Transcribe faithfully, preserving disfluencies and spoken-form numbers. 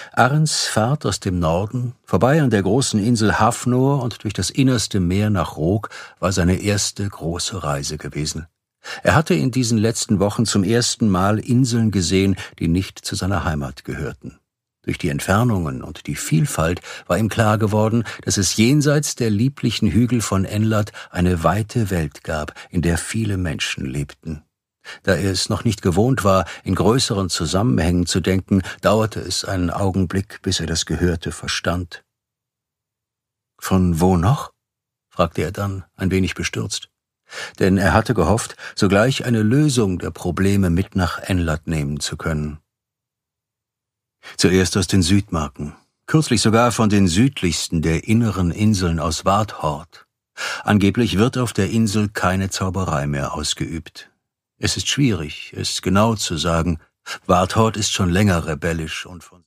Arns Fahrt aus dem Norden, vorbei an der großen Insel Hafnor und durch das innerste Meer nach Rook, war seine erste große Reise gewesen. Er hatte in diesen letzten Wochen zum ersten Mal Inseln gesehen, die nicht zu seiner Heimat gehörten. Durch die Entfernungen und die Vielfalt war ihm klar geworden, dass es jenseits der lieblichen Hügel von Enlad eine weite Welt gab, in der viele Menschen lebten. Da er es noch nicht gewohnt war, in größeren Zusammenhängen zu denken, dauerte es einen Augenblick, bis er das Gehörte verstand. »Von wo noch?« fragte er dann, ein wenig bestürzt. Denn er hatte gehofft, sogleich eine Lösung der Probleme mit nach Enlad nehmen zu können. »Zuerst aus den Südmarken, kürzlich sogar von den südlichsten der inneren Inseln aus Wadhort. Angeblich wird auf der Insel keine Zauberei mehr ausgeübt. Es ist schwierig, es genau zu sagen. Wadhort ist schon länger rebellisch und von